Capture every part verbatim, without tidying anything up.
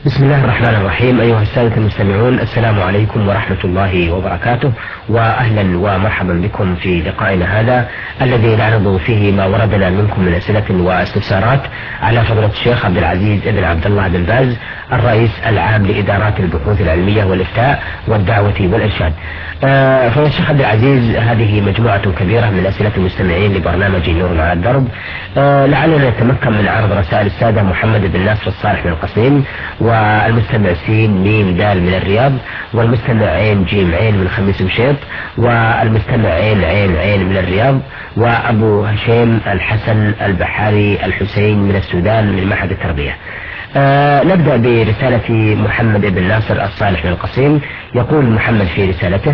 بسم الله الرحمن الرحيم. أيها السادة المستمعون، السلام عليكم ورحمة الله وبركاته، وأهلا ومرحبا بكم في لقائنا هذا الذي نعرض فيه ما وردنا منكم من أسئلة واستفسارات على فضيلة الشيخ عبد العزيز بن عبد الله بن باز، الرئيس العام لإدارات البحوث العلمية والإفتاء والدعوة والإرشاد. آه فضيلة الشيخ عبد العزيز، هذه مجموعة كبيرة من أسئلة المستمعين لبرنامج نور على الدرب. آه لعلنا نتمكن من عرض رسائل السادة محمد بن ناصر الصالح من القصيم، والمستمع سين ميم دال من الرياض، والمستمع عين جيم عين من خميس مشيط، والمستمع عين عين عين من الرياض، وأبو هشيم الحسن البحاري الحسين من السودان من معهد التربية. آه نبدأ برسالة محمد بن ناصر الصالح من القصيم. يقول محمد في رسالته: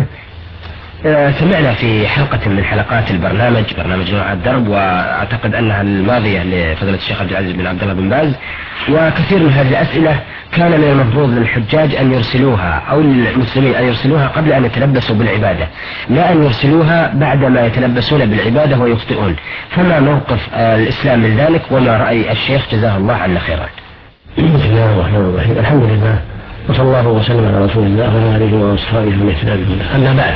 آه سمعنا في حلقة من حلقات البرنامج برنامج نور على الدرب، وأعتقد أنها الماضية لفضيلة الشيخ عبد العزيز بن عبد الله بن باز، وكثير من هذه الأسئلة كان من المفروض للحجاج أن يرسلوها أو المسلمين أن يرسلوها قبل أن يتلبسوا بالعبادة، لا أن يرسلوها بعدما يتلبسون بالعبادة ويخطئون. فما موقف آه الإسلام من ذلك، وما رأي الشيخ جزاه الله عنا خيرا؟ بسم الله الرحمن الرحيم. الحمد لله، وصلى الله وسلم على رسول الله وعلى اله واصحابه ومن اهتدى بهداه. اما بعد،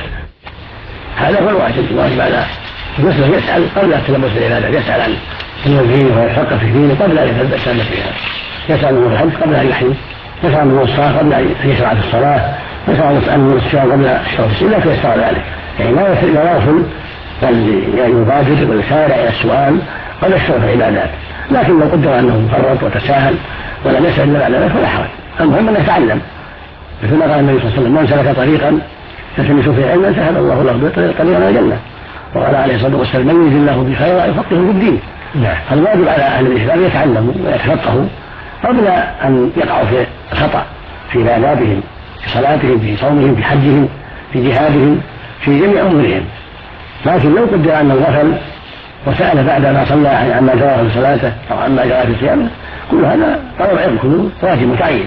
هذا هو الواجب. الواجب على المسلم يسال قبل التلبس بالعباده، يسال عن دينه ويتفقه في دينه قبل ان يتلبس فيها، يسال عن الحج قبل ان يحج، يسال عن الصلاه قبل ان يشرع في الصلاه، يسال عن الصيام قبل الشرع في السنه، فيسال ذلك. يعني لا يغفل بل يبادر ويسارع الى السؤال قبل الشرع في العبادات. لكن لو قدر انه فرط وتساهل ولم يسأل الا بعد ذلك فلا حرج. المهم انه يتعلم، مثل ما قال النبي صلى الله عليه وسلم: من سلك طريقا يلتمس فيه علما سهل الله له به طريقا الى الجنه. وقال عليه الصلاه والسلام: من يريد الله به خيرا يفقهه في الدين. الواجب على اهل الاسلام يتعلموا ويتفقهوا قبل ان يقعوا في الخطا في عباداتهم، في صلاتهم، في صومهم، في حجهم، في جهادهم، في جميع امورهم. لكن لو قدر انه غفل وسأل بعد ما صلى عما جرى في صلاته أو عما جرى في صيامه، كل هذا يكون واجب متعين.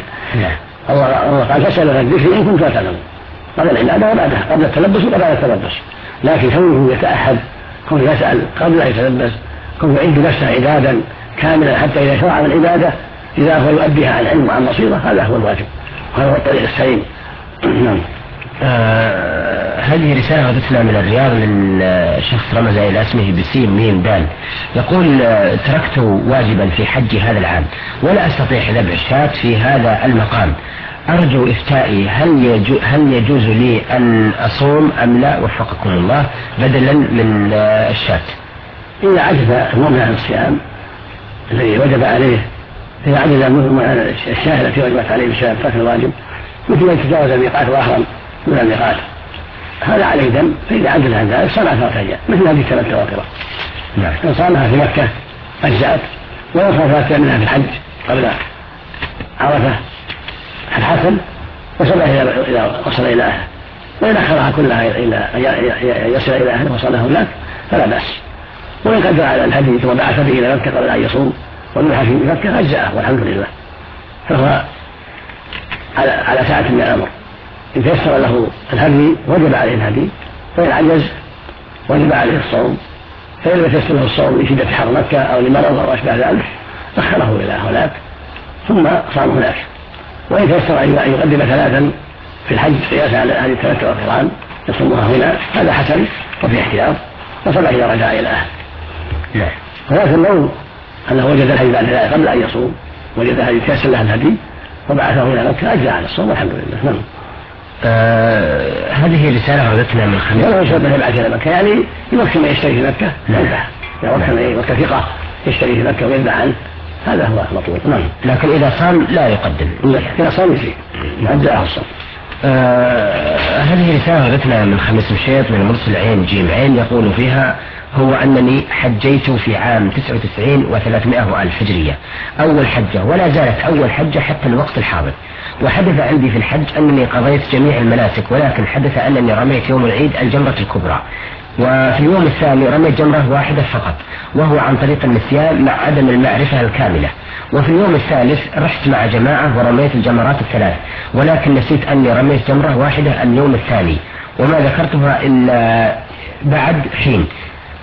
الله قال: فاسألوا عن الذكر إن كنتم تعلمون، قبل العبادة وبعدها، قبل التلبس وبعد التلبس. لكن كونه يتأهب، كونه يسأل قبل أن يتلبس، كونه يعد نفسه عبادا كاملا حتى إذا شرع من العبادة إذا هو يؤديها عن علم وعن بصيرة، هذا هو الواجب وهذا هو الطريق السليم. نعم. آه هذه رسالة وردتنا من الرياض من آه شخص رمز إلى اسمه بسيم ميم دال. يقول: آه تركت واجبا في حج هذا العام ولا أستطيع ذبح الشاة في هذا المقام، أرجو إفتائي، هل يجوز, هل يجوز لي أن أصوم أم لا؟ وفقكم الله، بدلا من آه الشاة. إذا عجز المؤمن عن الصيام الذي وجب عليه، إذا عجز المؤمن عن الشاة التي وجبت عليه بسبب ترك الواجب، مثل أن يتجاوز الميقات وأهرم من الميقات، هذا عليه دم. فإذا عجز عن ذلك صام ثلاثة أيام مثل هذه التمتع والقراء. نعم. إن صامها في مكة أجزأت، ولو صام ثلاثة أيام منها في الحج قبل عرفة الحسن وصل إلى وصل إلى أهله، وإن أخرها كلها إلى يصل إلى أهله وصلها هناك فلا بأس. وإن قدر على الهدي ثم بعث به إلى مكة قبل أن يصوم والمنحة في مكة أجزأه والحمد لله، فهو على على ساعة من الأمر. إن تيسر له الهدي وجب عليه الهدي، فإن عجز وجب عليه الصوم. فإن لم يتيسر له الصوم لشدة حر مكة أو لمرض أو أشبه ذلك أخره إلى هناك ثم صام هناك. وإن تيسر أن يقدم ثلاثا في الحج قياسا على هذه التمتع والقران يصومها هنا، هذا حسن وفي احتياط، وصلى إذا رجع إلى أهله. ولكن لو أنه وجد الهدي بعد ذلك قبل أن يصوم، وجد الهدي تيسر له الهدي وبعثه إلى مكة، أجزأ على الصوم والحمد لله. نعم. آه هذه رسالة وردتنا من خميس. ولا يشرب أن يبعث إلى مكة، يعني يوكل من يشتري في مكة يذبح، يوكل وكل ثقة يشتري في مكة ويذبح عنه، هذا هو المطلوب. نعم. لكن إذا صام لا يقدم، إذا صام يصير يعدله الصوم. آه هذه رسالة وردتنا من خميس مشيط من مرسل عين جيم عين. يقول فيها: هو أنني حجيت في عام تسعة وتسعين وثلاثمائة ألف هجرية أول حجة، ولا زالت أول حجة حتى الوقت الحاضر، وحدث عندي في الحج أنني قضيت جميع المناسك، ولكن حدث أنني رميت يوم العيد الجمرة الكبرى، وفي اليوم الثاني رميت جمرة واحدة فقط وهو عن طريق النسيان مع عدم المعرفة الكاملة، وفي اليوم الثالث رحت مع جماعة ورميت الجمرات الثلاث، ولكن نسيت أني رميت جمرة واحدة اليوم الثاني وما ذكرتها إلا بعد حين.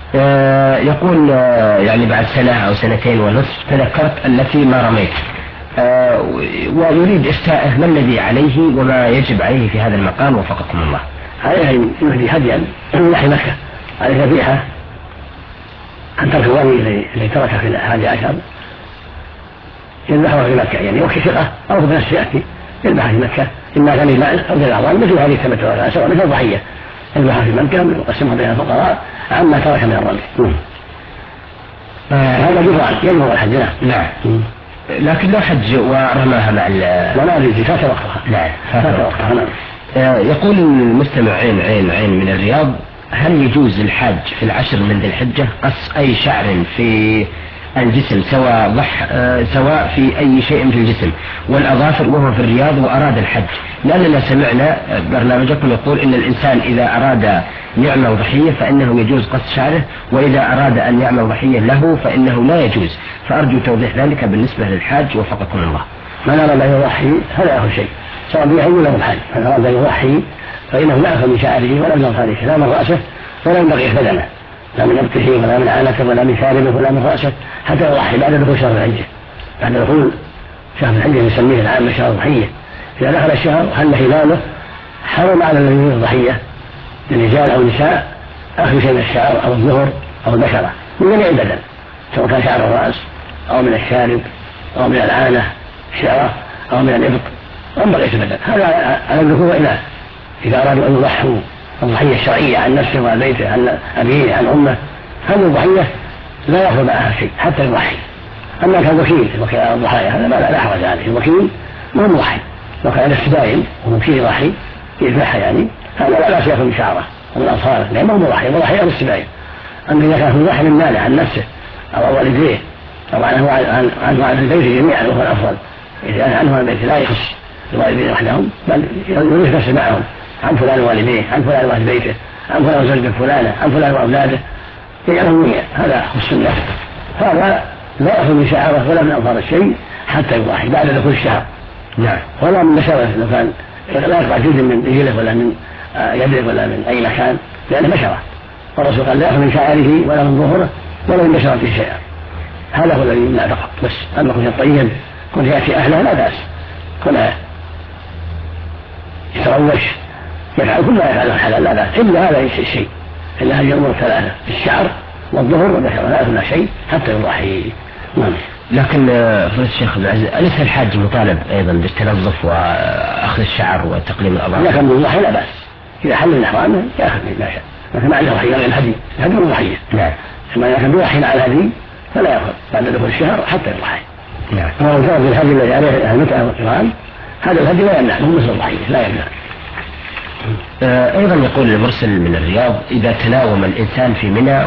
آه يقول آه يعني بعد سنة أو سنتين ونصف تذكرت التي ما رميت. آه ويريد إفتاءه ما الذي عليه وما يجب عليه في هذا المقام وفقكم الله. عليه أن يهدي هديا من ناحية مكة، عليه ذبيحة عن ترك الوالي الذي تركه في الحادي عشر يذبحها في مكة، يعني وكي ثقة أو بنفسه يأتي يذبحها في مكة، إما كان المال أو الأعضاء مثل هذه التمتع سواء مثل الضحية يذبحها في مكة ويقسمها بين الفقراء عما ترك من الرمي. هذا جبران يجبر الحج. نعم. لكن لو حج ورماها مع ولا يجي فات وقتها. نعم فات وقتها. نعم. يقول المستمع عين عين عين من الرياض: هل يجوز الحاج في العشر من ذي الحجة قص أي شعر في الجسم سواء ضح سواء في أي شيء في الجسم والأظافر وهو في الرياض وأراد الحج؟ لأننا سمعنا برنامجكم يقول إن الإنسان إذا أراد يعمل ضحية فإنه يجوز قص شعره، وإذا أراد أن يعمل ضحية له فإنه لا يجوز، فأرجو توضيح ذلك بالنسبة للحاج وفقكم الله. من أراد أن يضحي فلا يأخذ شيء سواء بيحج ولا بالحج. من أراد أن يضحي فإنه لا يأخذ من شعره ولا من أظفاره لا من رأسه ولا من بقية بدنه، لا من نبته ولا من عانته ولا من شاربه ولا من رأسه، حتى يضحي بعد دخول شهر الحجة. بعد دخول شهر الحجة يسميه العام شهر الضحية. إذا دخل الشهر حل هلاله حرم على الذين الضحية من رجال أو نساء أخذ شيء من الشعر أو الظهر أو البشرة من جميع البدن، سواء كان شعر الرأس أو من الشارب أو من العانة الشعرة أو من الإبط أو من بقية البدن. هذا على الذكور والإناث إذا أرادوا أن يضحوا الضحية الشرعية عن نفسه وعن بيته عن أبيه عن أمه، هذه الضحية لا يأخذ معها شيء حتى يضحي. أما كان وكيل وكيل الضحايا هذا ما لا حرج عليه، الوكيل مو مضحي، لو كان السبايل ومكيل يضحي يذبحها يعني هذا لا بأس يأخذ من شعره ومن أظفاره لأنه مضحي مضحي أو السبايل. أما إذا كان مضحي من ماله عن نفسه أو والديه أو عنه عن عنه عن البيت جميعا وهو الأفضل، إذا كان عنه عن البيت لا يخص الوالدين وحدهم بل يورث نفسه معهم عن فلان والديه عن فلان واهل بيته عن فلان وزوجته فلانه عن فلان واولاده يجعلهم جميعا، هذا خص الناس. هذا لا يأخذ من شعره ولا من أظهر الشيء حتى يضحي بعد دخول الشهر. نعم. ولا من بشرة لو كان لا يقطع جزء من رجله ولا من يده ولا من أي مكان لأنه بشرة، والرسول قال لا يأخذ من شعره ولا من ظهره ولا من بشرته شيئا. هذا هو الذي يمنع فقط بس. أما كن الطيب كن يأتي أهله لا بأس، كن يتروش يفعل كل ما يفعله الحلال لا بأس، إلا هذا الشيء إلا هذه الأمور الثلاثة الشعر والظهر والبشرة لا يأخذ شيء حتى يضحي. نعم. لكن فضيلة الشيخ عبد العزيز أليس الحاج مطالب أيضا بالتنظف وأخذ الشعر وتقليم الأظافر؟ إذا كان بالضحية لا بأس، إذا حل من إحرامه يأخذ ما شاء، لكن ما عنده ضحية غير الهدي، الهدي والضحية. نعم. ثم إذا كان بيضحي على الهدي فلا يأخذ بعد دخول الشهر حتى يضحي. نعم. ولو كان بالهدي الذي عليه المتعة والقران هذا الهدي لا يمنع مثل الضحية لا يمنع. أيضا يقول المرسل من الرياض: إذا تناوم الإنسان في منى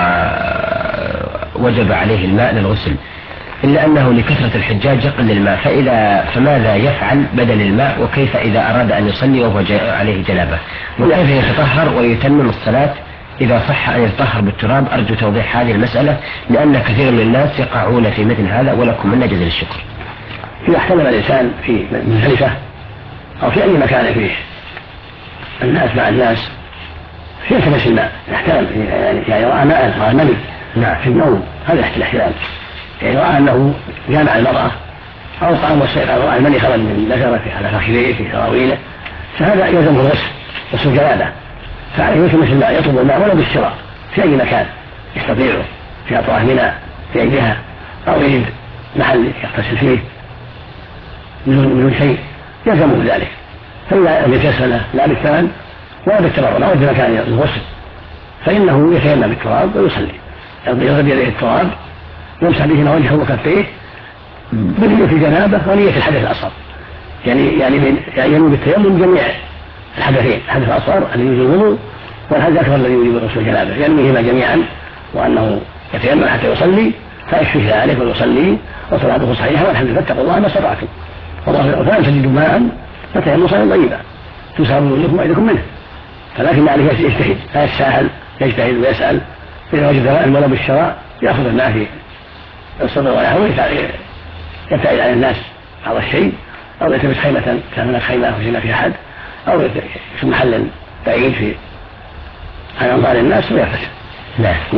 ووجب عليه الماء للغسل إلا أنه لكثرة الحجاج يقل الماء، فإذا فماذا يفعل بدل الماء؟ وكيف إذا أراد أن يصلي وهو عليه جنابة؟ وكيف يتطهر ويتمم الصلاة إذا صح أن يتطهر بالتراب؟ أرجو توضيح هذه المسألة لأن كثير من الناس يقعون في مثل هذا ولكم منا جزيل الشكر. إذا احتمل الإنسان في مزدلفة أو في أي مكان فيه الناس مع الناس يلتمس الماء يحتمل يعني رأى ماء رأى مني في النوم هذا الاحتلال، يعني رأى أنه جامع المرأة أو قام واستيقظ رأى المني خرج من ذكره على فخذيه في سراويله فهذا يلزمه الغسل غسل جنابه، فعليه يلتمس الماء يطلب الماء ولا بالشراء في أي مكان يستطيعه في أطراف منى في أي جهة أو يجد محل يغتسل فيه من شيء يلزمه ذلك. فإذا لم يتيسر لا بالثمن ولا بالتبرع لا بد مكان الغسل فإنه يتيمم بالتراب ويصلي يضرب بيده التراب يمسح به وجهه وكفيه بنية الجنابة ونية الحدث الأصغر، يعني يعني ينوي بالتيمم جميع الحدثين، الحدث الأصغر الذي يوجب الوضوء والحدث الأكبر الذي يوجب غسل الجنابة، ينويهما جميعا وأنه يتيمم حتى يصلي فيكفيه ذلك ويصلي وصلاته صحيحة والحمد لله فاتقوا الله ما استطعتم والله فلم تجدوا ماء فتيمموا صلاة طيبة تسهروا لكم وإيدكم منه، فلكن عليه يجتهد لا يتساهل يجتهد ويسأل إذا وجد ماء ولو بالشراء يأخذ الماء في الصدر ويحاول يبتعد عن الناس هذا الشيء أو يلتمس خيمة كان هناك خيمة أو جنة في أحد أو في محل بعيد في عن أنظار الناس ويغتسل. نعم.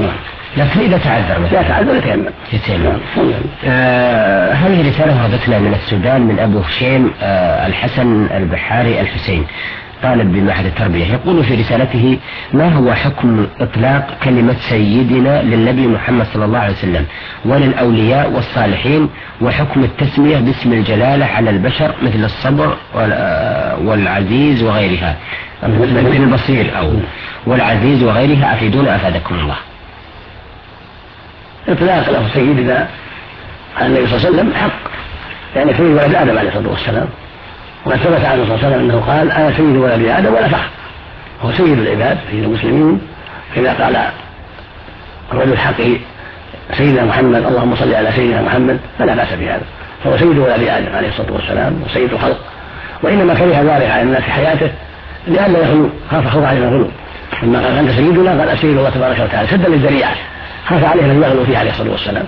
لكن إذا تعذر مثلا إذا تعذر يتيمم. يتيمم. آه هذه رسالة وردتنا من السودان من أبو هشيم آه الحسن البحاري الحسين، طالب بمعهد التربية، يقول في رسالته: ما هو حكم إطلاق كلمة سيدنا للنبي محمد صلى الله عليه وسلم وللأولياء والصالحين، وحكم التسمية باسم الجلالة على البشر مثل الصبر والعزيز وغيرها، مثل البصير أو والعزيز وغيرها، أفيدونا أفادكم الله. إطلاق له سيدنا على النبي صلى الله عليه وسلم حق، يعني سيد ولد آدم عليه الصلاة والسلام، وقد ثبت عنه صلى الله عليه وسلم أنه قال: أنا سيد ولد آدم ولا فخر. هو سيد العباد سيد المسلمين، فإذا قال الرجل الحق سيدنا محمد اللهم صل على سيدنا محمد فلا بأس بهذا، فهو سيد ولد آدم عليه الصلاة والسلام وسيد الخلق، وإنما كره ذلك على الناس في حياته لأنه يغلو، خاف خوف عليه الغلو، لما قال أنت سيدنا قال أسيد الله تبارك وتعالى سدا للذريعة، خاف عليه أن يغلو فيه عليه الصلاة والسلام.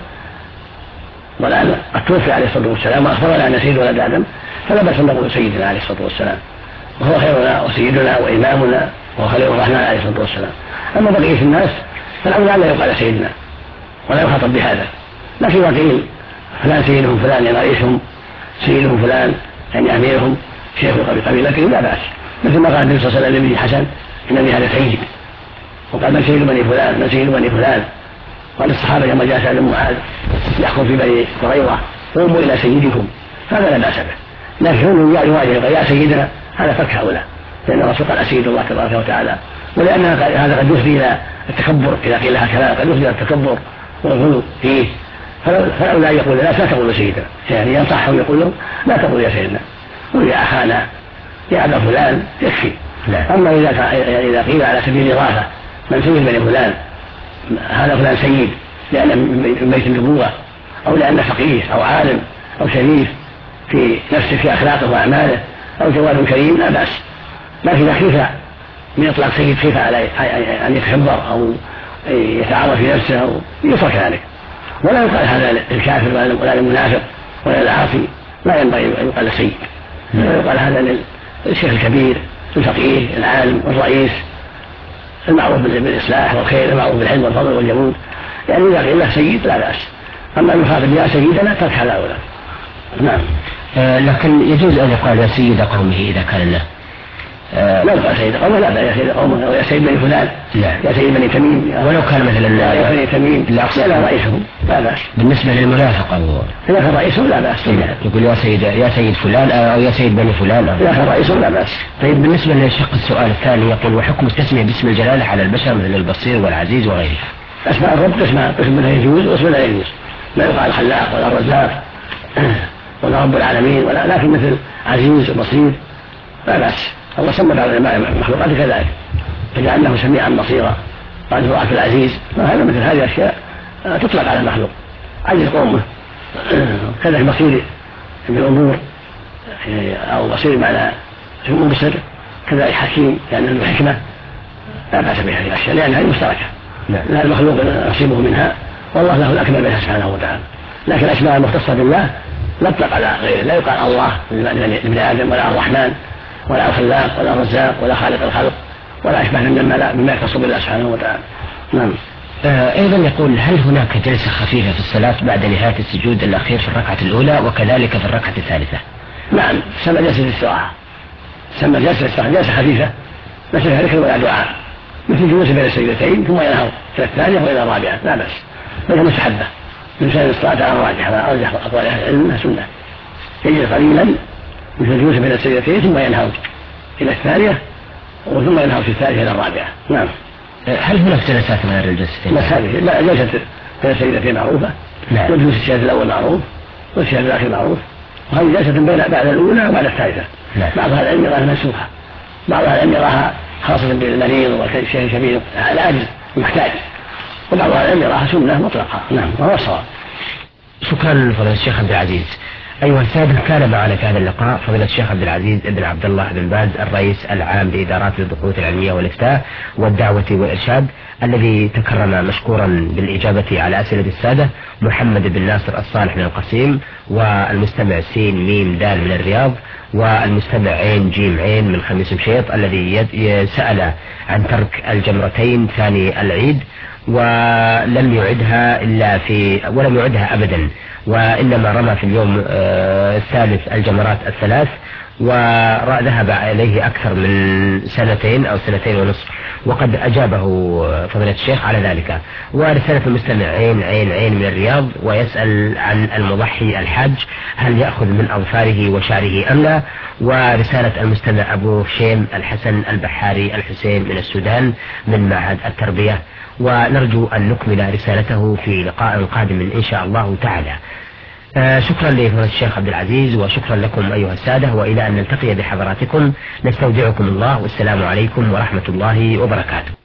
والآن قد توفي عليه الصلاة والسلام وأخبرنا أن سيد ولد آدم، فلا بأس أن نقول سيدنا عليه الصلاة والسلام، وهو خيرنا وسيدنا وإمامنا وهو خليل الرحمن عليه الصلاة والسلام. أما بقية الناس فالأولى لا يقال سيدنا ولا يخاطب بهذا، لكن واقعين فلان سيدهم فلان يعني رئيسهم، سيدهم فلان يعني أميرهم، شيخ قبيلتهم، لا بأس، مثل ما قال النبي صلى الله عليه وسلم لابن حسن: إن ابني هذا سيد، وقال: من سيد بني فلان من سيد بني فلان. قال الصحابة لما جاء سعد بن معاذ يحكم في بني قريظة: قوموا إلى سيدكم، هذا لا بأس به، لكن هم يواجه يا سيدنا هذا فرق هؤلاء، لأن الرسول قال: أسيد الله تبارك وتعالى، ولأن هذا قد يفضي إلى التكبر، إذا قيل لها كلام قد يفضي إلى التكبر والغلو فيه، فالأولى يقول لا لا تقول سيدنا، يعني ينصحهم يقول لهم لا تقول يا سيدنا، قل يا أخانا يا أبا فلان يكفي. أما إذا إذا قيل على سبيل الإضافة من سيد بني فلان، هذا فلان سيد لأن من بيت النبوة، أو لأن فقيه أو عالم أو شريف في نفسه في أخلاقه وأعماله، أو جواد كريم، لا بأس. لكن إذا خيف من إطلاق سيد خيف على أن يتكبر أو يتعرف في نفسه أو يترك ذلك، ولا يقال هذا للكافر ولا للمنافق ولا للعاصي، لا ينبغي أن يقال سيد، يقال هذا للشيخ الكبير الفقيه العالم الرئيس المعروف بالإصلاح والخير، المعروف بالحلم والفضل والجمود، يعني إذا قيل له سيد لا بأس. أما يخاطب يا سيدنا ترك هذا أولى. نعم. آه لكن يجوز أن يقال يا سيد قومه إذا كان له آه لا يقال سيد قومه، لا بأس يا سيد قومه أو يا سيد بني فلان، لا. يا سيد بني تميم، ولو كان مثلا يا بني تميم لا لا رئيسهم لا بأس. بالنسبة للمنافق أو إذا كان رئيسهم لا بأس، يقول يا سيد يا سيد فلان أو يا سيد بني فلان، إذا كان رئيسهم لا بأس. طيب بالنسبة لشق السؤال الثاني يقول: وحكم التسمية باسم الجلالة على البشر مثل البصير والعزيز وغيرها؟ أسماء الرب اسماء قسم منها يجوز واسم لا يجوز، لا يقال الخلاق ولا الرزاق ولا رب العالمين ولا، لكن مثل عزيز وبصير لا بأس. الله سمى بعض المخلوقات كذلك فجعلناه سميعا بصيرا، قال امرأة العزيز، هذا مثل هذه الأشياء تطلق على المخلوق، عزيز قومه، كذلك بصير بالأمور أو بصير معنى مبصر، كذلك حكيم يعني عنده حكمة، لا بأس بهذه الأشياء لأنها مشتركة، لا المخلوق نصيبه منها والله له الأكمل منها سبحانه وتعالى. لكن الأسماء المختصة بالله لا تطلق على غيره، لا يقال الله لابن آدم ولا الرحمن ولا الخلاق ولا الرزاق ولا خالق الخلق ولا أشبه مما مما يختص بالله سبحانه وتعالى. نعم. آه أيضا يقول: هل هناك جلسة خفيفة في الصلاة بعد نهاية السجود الأخير في الركعة الأولى وكذلك في الركعة الثالثة؟ نعم، سمى جلسة الاستراحة، سمى جلسة الاستراحة جلسة خفيفة ليس فيها ذكر ولا دعاء، مثل الجلوس بين السجدتين ثم ينهض إلى الثانية وإلى الرابعة، لا بأس، بل مستحبة من سنة الصلاة على الراجح على أرجح أقوال أهل العلم أنها سنة، يجلس قليلا مثل الجلوس بين السجدتين ثم ينهض إلى الثانية وثم ينهض في الثالثة إلى الرابعة. نعم. هل هناك جلسات غير الجلستين؟ لا، هذه لا، جلسة بين السجدتين معروفة، والجلوس الشهادة الأول معروف والشهادة الآخر معروف، وهذه جلسة بين بعد الأولى وبعد الثالثة. بعض أهل العلم يراها منسوخة، بعض أهل العلم يراها خاصة بالمريض والشيخ الكبير العاجز المحتاج، وبعض أهل العلم يراها سنة مطلقة. نعم، وهو الصواب. شكرا لفضيلة الشيخ عبد العزيز. أيها السادة، كان معنا في هذا اللقاء فضيلة الشيخ عبد العزيز ابن عبد الله بن باز الرئيس العام لإدارات البحوث العلمية والإفتاء والدعوة والإرشاد. الذي تكرم مشكورا بالإجابة على أسئلة السادة محمد بن ناصر الصالح من القصيم، والمستمع سين ميم دال من الرياض، والمستمع عين جيم عين من خميس مشيط الذي سأل عن ترك الجمرتين ثاني العيد ولم يعدها إلا في ولم يعدها أبدا، وإنما رمى في اليوم الثالث الجمرات الثلاث، وذهب إليه أكثر من سنتين أو سنتين ونصف، وقد أجابه فضيلة الشيخ على ذلك. ورسالة المستمع عين عين عين من الرياض ويسأل عن المضحي الحاج هل يأخذ من أظفاره وشعره أم لا. ورسالة المستمع أبو شيم الحسن البحاري الحسين من السودان من معهد التربية، ونرجو أن نكمل رسالته في لقاء قادم إن شاء الله تعالى. آه شكرا لفضيلة الشيخ عبد العزيز، وشكرا لكم أيها السادة، وإلى أن نلتقي بحضراتكم نستودعكم الله، والسلام عليكم ورحمة الله وبركاته.